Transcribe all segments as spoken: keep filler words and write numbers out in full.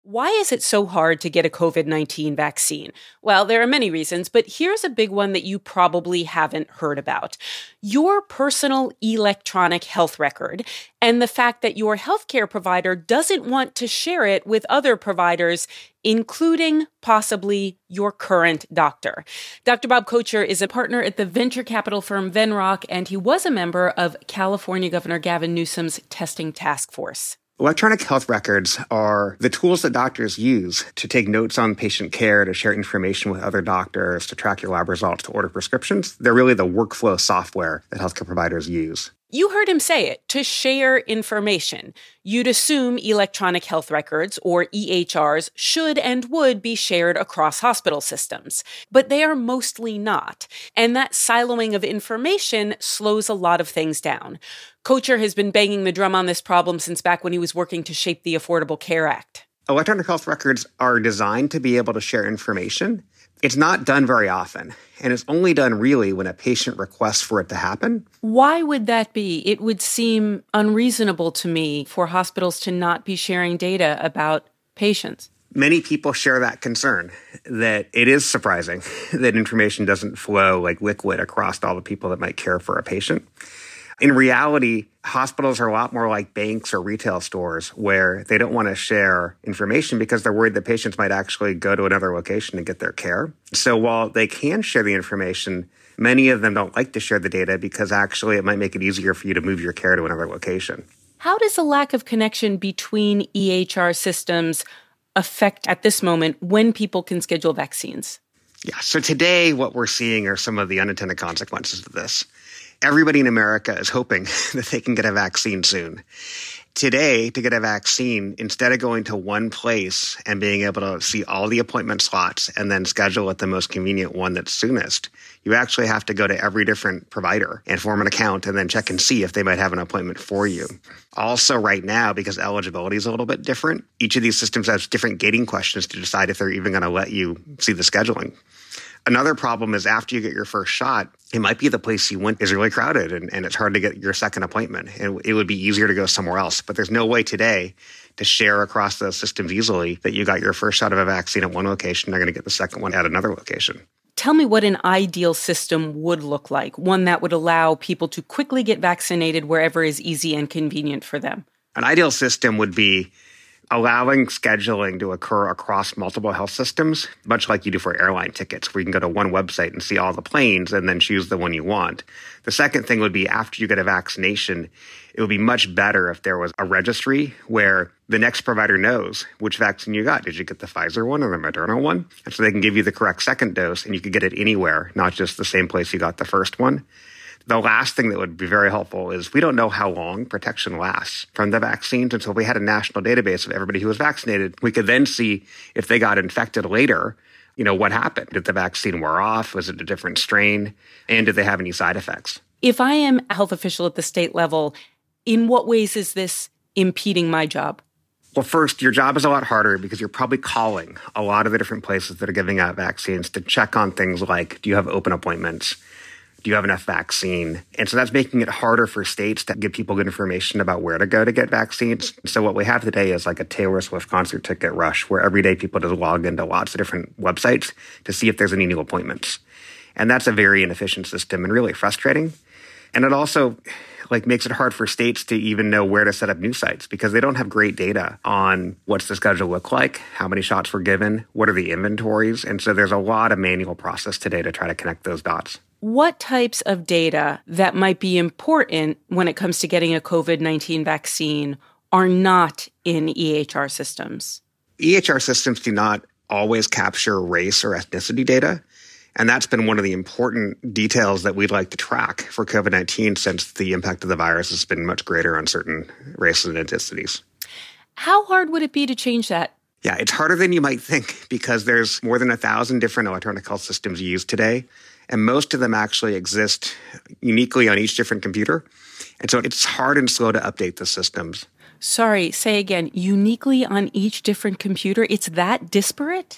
Why is it so hard to get a COVID nineteen vaccine? Well, there are many reasons, but here's a big one that you probably haven't heard about. Your personal electronic health record and the fact that your healthcare provider doesn't want to share it with other providers, including possibly your current doctor. Doctor Bob Kocher is a partner at the venture capital firm Venrock, and he was a member of California Governor Gavin Newsom's testing task force. Electronic health records are the tools that doctors use to take notes on patient care, to share information with other doctors, to track your lab results, to order prescriptions. They're really the workflow software that healthcare providers use. You heard him say it, to share information. You'd assume electronic health records, or E H Rs, should and would be shared across hospital systems. But they are mostly not. And that siloing of information slows a lot of things down. Kocher has been banging the drum on this problem since back when he was working to shape the Affordable Care Act. Electronic health records are designed to be able to share information. It's not done very often, and it's only done really when a patient requests for it to happen. Why would that be? It would seem unreasonable to me for hospitals to not be sharing data about patients. Many people share that concern, that it is surprising that information doesn't flow like liquid across all the people that might care for a patient. In reality, hospitals are a lot more like banks or retail stores where they don't want to share information because they're worried that patients might actually go to another location and get their care. So while they can share the information, many of them don't like to share the data because actually it might make it easier for you to move your care to another location. How does a lack of connection between E H R systems affect at this moment when people can schedule vaccines? Yeah, so today what we're seeing are some of the unintended consequences of this. Everybody in America is hoping that they can get a vaccine soon. Today, to get a vaccine, instead of going to one place and being able to see all the appointment slots and then schedule at the most convenient one that's soonest, you actually have to go to every different provider and form an account and then check and see if they might have an appointment for you. Also, right now, because eligibility is a little bit different, each of these systems has different gating questions to decide if they're even going to let you see the scheduling. Another problem is after you get your first shot, it might be the place you went is really crowded and, and it's hard to get your second appointment. And it would be easier to go somewhere else. But there's no way today to share across those systems easily that you got your first shot of a vaccine at one location, they're going to get the second one at another location. Tell me what an ideal system would look like, one that would allow people to quickly get vaccinated wherever is easy and convenient for them. An ideal system would be allowing scheduling to occur across multiple health systems, much like you do for airline tickets, where you can go to one website and see all the planes and then choose the one you want. The second thing would be after you get a vaccination, it would be much better if there was a registry where the next provider knows which vaccine you got. Did you get the Pfizer one or the Moderna one? And so they can give you the correct second dose and you could get it anywhere, not just the same place you got the first one. The last thing that would be very helpful is we don't know how long protection lasts from the vaccines until we had a national database of everybody who was vaccinated. We could then see if they got infected later, you know, what happened? Did the vaccine wear off? Was it a different strain? And did they have any side effects? If I am a health official at the state level, in what ways is this impeding my job? Well, first, your job is a lot harder because you're probably calling a lot of the different places that are giving out vaccines to check on things like, do you have open appointments? Do you have enough vaccine? And so that's making it harder for states to give people good information about where to go to get vaccines. So what we have today is like a Taylor Swift concert ticket rush where every day people just log into lots of different websites to see if there's any new appointments. And that's a very inefficient system and really frustrating. And it also like makes it hard for states to even know where to set up new sites because they don't have great data on what's the schedule look like, how many shots were given, what are the inventories. And so there's a lot of manual process today to try to connect those dots. What types of data that might be important when it comes to getting a COVID nineteen vaccine are not in E H R systems? E H R systems do not always capture race or ethnicity data. And that's been one of the important details that we'd like to track for COVID nineteen since the impact of the virus has been much greater on certain races and ethnicities. How hard would it be to change that? Yeah, it's harder than you might think because there's more than a thousand different electronic health systems used today. And most of them actually exist uniquely on each different computer. And so it's hard and slow to update the systems. Sorry, say again, uniquely on each different computer? It's that disparate?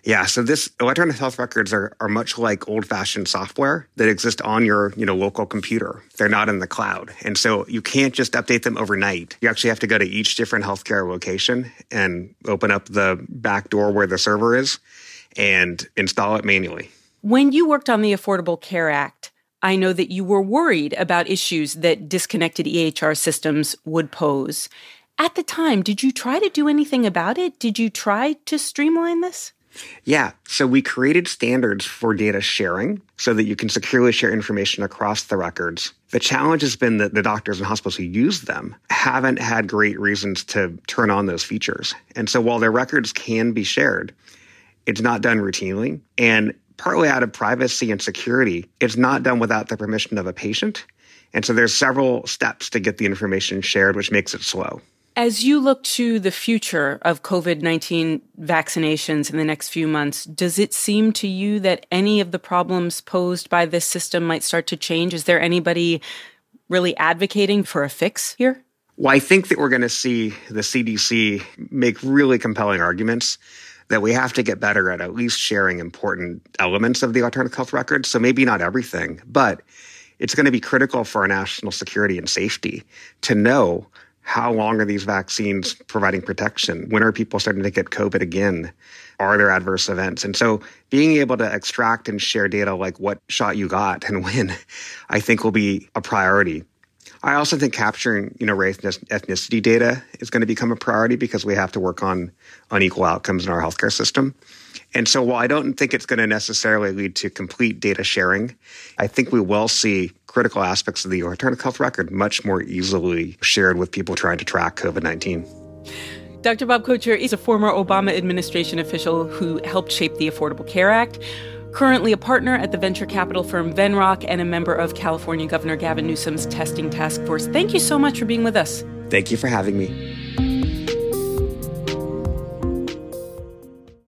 Yeah, so this electronic health records are, are much like old-fashioned software that exist on your, you know, local computer. They're not in the cloud. And so you can't just update them overnight. You actually have to go to each different healthcare location and open up the back door where the server is and install it manually. When you worked on the Affordable Care Act, I know that you were worried about issues that disconnected E H R systems would pose. At the time, did you try to do anything about it? Did you try to streamline this? Yeah. So we created standards for data sharing so that you can securely share information across the records. The challenge has been that the doctors and hospitals who use them haven't had great reasons to turn on those features. And so while their records can be shared, it's not done routinely. And partly out of privacy and security, it's not done without the permission of a patient. And so there's several steps to get the information shared, which makes it slow. As you look to the future of COVID nineteen vaccinations in the next few months, does it seem to you that any of the problems posed by this system might start to change? Is there anybody really advocating for a fix here? Well, I think that we're going to see the C D C make really compelling arguments that we have to get better at at least sharing important elements of the electronic health record. So maybe not everything, but it's going to be critical for our national security and safety to know how long are these vaccines providing protection? When are people starting to get COVID again? Are there adverse events? And so being able to extract and share data like what shot you got and when, I think will be a priority. I also think capturing, you know, race and ethnicity data is going to become a priority because we have to work on unequal outcomes in our healthcare system. And so while I don't think it's going to necessarily lead to complete data sharing, I think we will see critical aspects of the electronic health record much more easily shared with people trying to track COVID nineteen. Doctor Bob Kocher is a former Obama administration official who helped shape the Affordable Care Act, currently a partner at the venture capital firm Venrock and a member of California Governor Gavin Newsom's testing task force. Thank you so much for being with us. Thank you for having me.